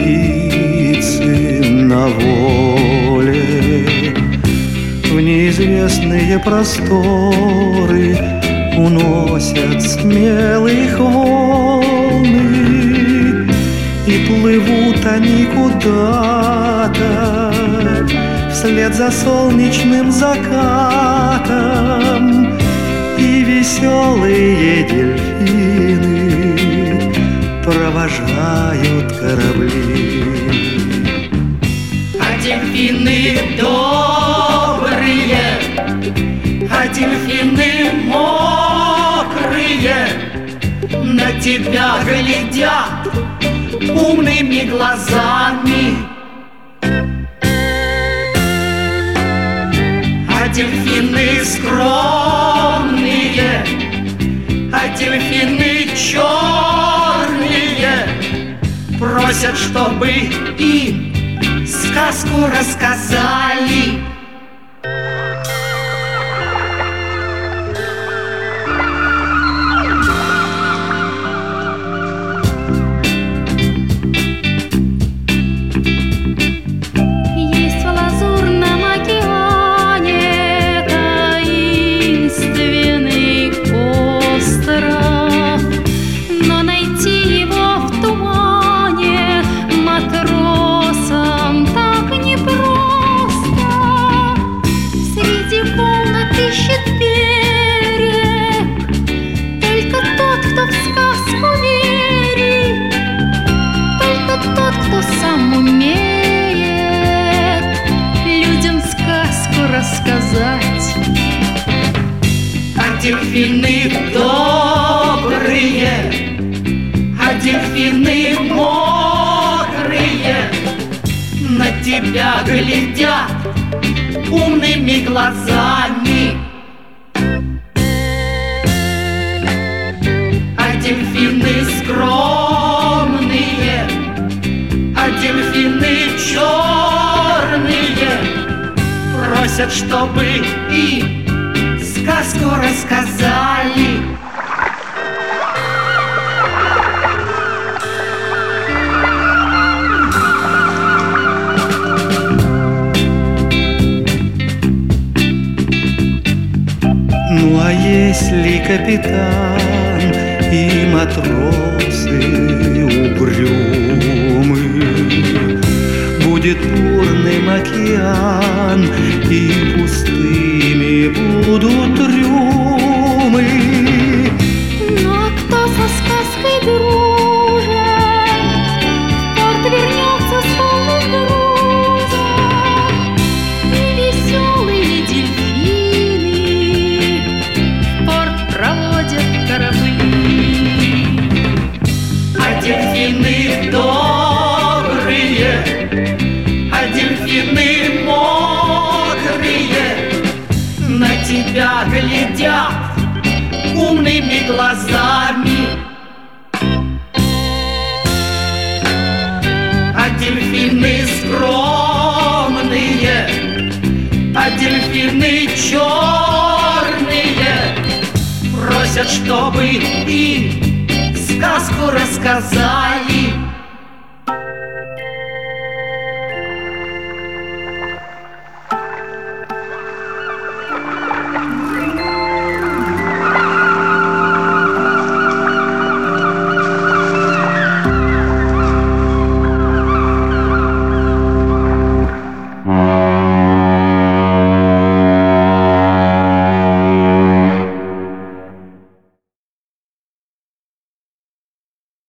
птицы на воле в неизвестные просторы уносят смелых волны, и плывут они куда-то вслед за солнечным закатом, и веселые дельфины провожают корабли. А дельфины добрые, а дельфины мокрые на тебя глядят умными глазами. А дельфины скромные, а дельфины черные просят, чтобы им сказку рассказали. А дельфины добрые, а дельфины мокрые на тебя глядят умными глазами. А дельфины скромные, а дельфины черные просят, чтобы им сказку рассказали. Ну а если капитан и матросы угрюмы, будет бурным океан, и пустыми будут трюмы. Ну а кто со сказкой дружит, в порт вернется с полным грузом, и веселые дельфины в порт проводят корабли. А дельфины добрые, а дельфины мокрые на тебя глядят умными глазами. А дельфины скромные, а дельфины черные просят, чтобы им сказку рассказали.